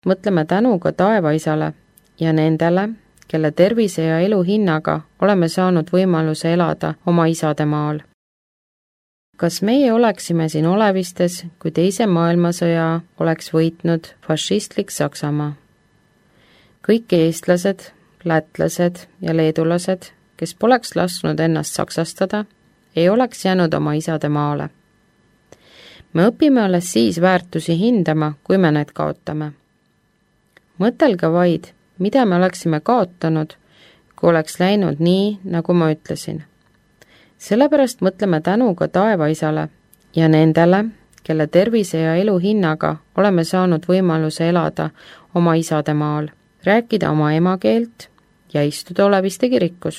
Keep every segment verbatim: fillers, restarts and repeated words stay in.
mõtleme tänuga taevaisale ja nendele, kelle tervise ja elu hinnaga oleme saanud võimaluse elada oma isade maal. Kas meie oleksime siin olevistes, kui teise maailmasõja oleks võitnud fašistlik Saksamaa? Kõik eestlased, lätlased ja leedulased, kes poleks lasknud ennast saksastada, ei oleks jäänud oma isade maale. Me õpime alles siis väärtusi hindama, kui me need kaotame. Mõtelge vaid, mida me oleksime kaotanud, kui oleks läinud nii, nagu ma ütlesin. Sellepärast mõtleme tänuga taevaisale ja nendele, kelle tervise ja elu hinnaga oleme saanud võimaluse elada oma isade maal, rääkida oma emakeelt ja istuda oleviste kirikus.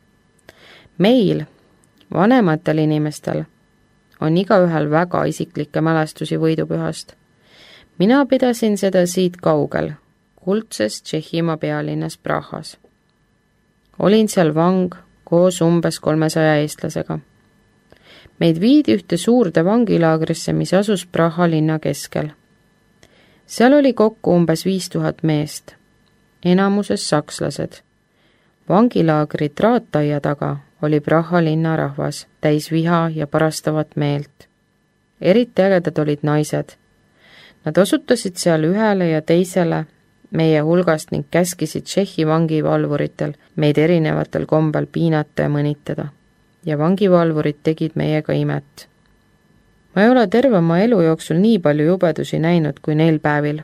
Meil, vanematel inimestel, on igaühel väga isiklikke mälestusi võidupühast. Mina pidasin seda siit kaugel, kuldses Tšehhimaa pealinnas Prahas. Olin seal vang koos umbes kolmesaja eestlasega. Meid viidi ühte suurde vangilaagrisse, mis asus Praha linna keskel. Seal oli kokku umbes viis tuhat meest, enamuses sakslased. Vangilaagri traataia taga oli Praha linna rahvas, täis viha ja parastavat meelt. Eriti ägedad olid naised. Nad osutasid seal ühele ja teisele meie hulgast ning käskisid Tšehhi vangivalvuritel meid erinevatel kombel piinata ja mõnitada. Ja vangivalvurid tegid meiega imet. Ma ei ole terve oma elu jooksul nii palju jubedusi näinud kui neil päevil.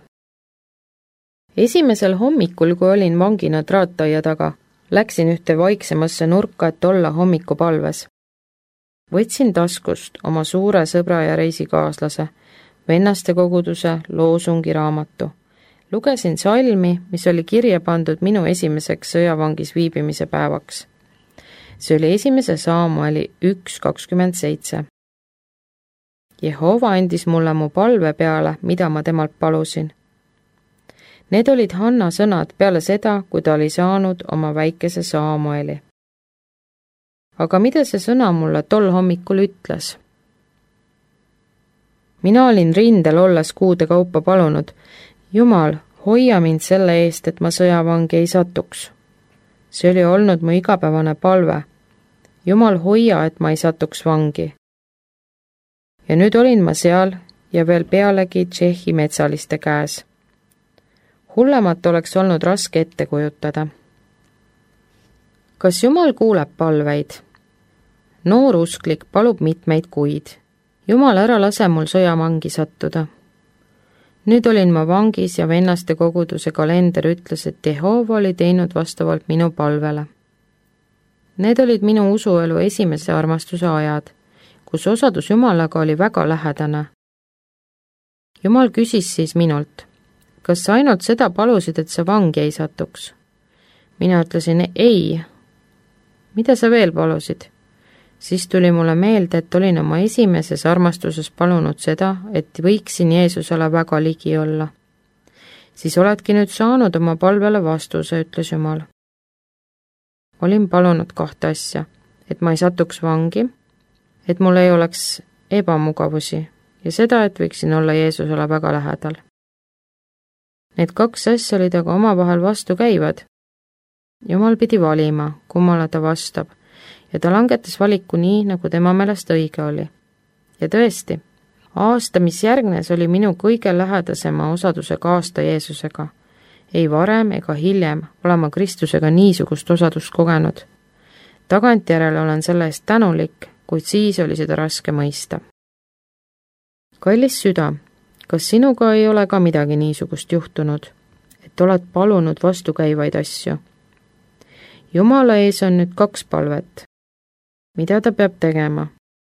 Esimesel hommikul, kui olin vangina traataia taga, läksin ühte vaiksemasse nurka, et olla hommikupalves. Võtsin taskust oma suure sõbra ja reisikaaslase, vennaste koguduse loosungi raamatu. Lugesin salmi, mis oli kirja pandud minu esimeseks sõjavangis viibimise päevaks. See oli esimese Saamueli üks kakskümmend seitse. Jehova andis mulle mu palve peale, mida ma temalt palusin. Need olid Hanna sõnad peale seda, kui ta oli saanud oma väikese Saamueli. Aga mida see sõna mulle tol hommikul ütles? Mina olin rindel olles kuude kaupa palunud, Jumal, hoia mind selle eest, et ma sõjavangi ei satuks. See oli olnud mu igapäevane palve. Jumal, hoia, et ma ei satuks vangi. Ja nüüd olin ma seal ja veel pealegi Tšehhi metsaliste käes. Hullemat oleks olnud raske ette kujutada. Kas Jumal kuuleb palveid? Noor usklik palub mitmeid kuid. Jumal, ära lase mul sõjavangi sattuda. Nüüd olin ma vangis ja vennaste koguduse kalender ütles, et Jehova oli teinud vastavalt minu palvele. Need olid minu usuelu esimese armastuse ajad, kus osadus Jumalaga oli väga lähedane. Jumal küsis siis minult, kas sa ainult seda palusid, et sa vangi ei satuks? Mina ütlesin ei. Mida sa veel palusid? Siis tuli mulle meelde, et olin oma esimeses armastuses palunud seda, et võiksin Jeesusele väga ligi olla. Siis oledki nüüd saanud oma palvele vastuse, ütles Jumal. Olin palunud kahte asja, et ma ei satuks vangi, et mul ei oleks ebamugavusi ja seda, et võiksin olla Jeesusele väga lähedal. Need kaks asja olid aga omavahel vastu käivad. Jumal pidi valima, kummale ta vastab, ja ta langetas valiku nii, nagu tema meelest õige oli. Ja tõesti, aasta, mis järgnes, oli minu kõige lähedasema osadusega aasta Jeesusega. Ei varem ega hiljem olema Kristusega niisugust osadust kogenud. Tagantjärele olen selle eest tänulik, kuid siis oli seda raske mõista. Kallis süda, kas sinuga ei ole ka midagi niisugust juhtunud, et oled palunud vastukäivaid asju? Jumala ees on nüüd kaks palvet. Mida ta peab tegema?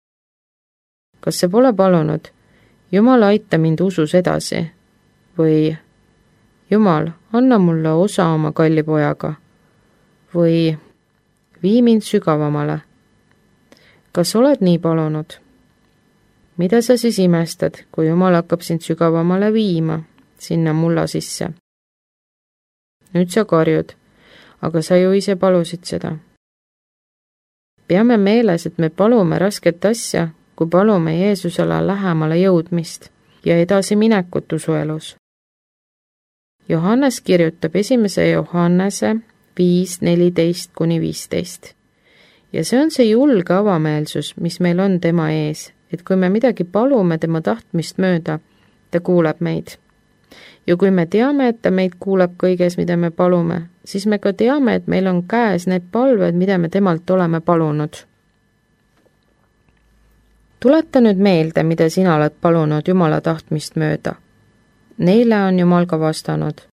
Kas see pole palunud, Jumal, aita mind usus edasi? Või Jumal, anna mulle osa oma kalli pojaga? Või vii mind sügavamale? Kas oled nii palunud? Mida sa siis imestad, kui Jumal hakkab sind sügavamale viima, sinna mulla sisse? Nüüd sa karjud, aga sa ju ise palusid seda. Peame meeles, et me palume rasket asja, kui palume Jeesusele lähemale jõudmist ja edasi minekut usuelus. Johannes kirjutab esimese Johannese viis neliteist kuni viisteist. Ja see on see julge avameelsus, mis meil on tema ees, et kui me midagi palume tema tahtmist mööda, ta kuuleb meid. Ja kui me teame, et ta meid kuuleb kõiges, mida me palume, siis me ka teame, et meil on käes need palved, mida me temalt oleme palunud. Tuleta nüüd meelde, mida sina oled palunud Jumala tahtmist mööda. Neile on Jumal ka vastanud.